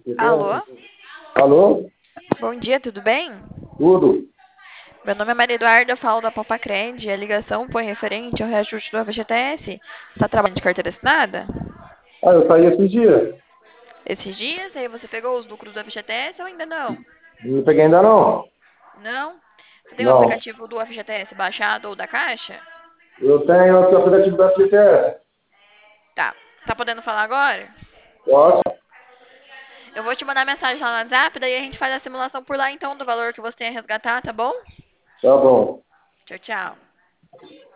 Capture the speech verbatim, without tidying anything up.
Alô? Alô? Bom dia, tudo bem? Tudo? Meu nome é Maria Eduarda, eu falo da Popacred. A ligação foi referente ao reajuste do F G T S. Você está trabalhando de carteira assinada? Ah, eu saí esses dias. Esses dias, aí você pegou os lucros do F G T S ou ainda não? Não peguei ainda não. Não? Você tem o Não. aplicativo do F G T S baixado ou da Caixa? Eu tenho aqui o aplicativo da F G T S. Tá. Tá podendo falar agora? Posso? Eu vou te mandar mensagem lá no WhatsApp, daí a gente faz a simulação por lá então do valor que você tem a resgatar, tá bom? Tá bom. Tchau, tchau.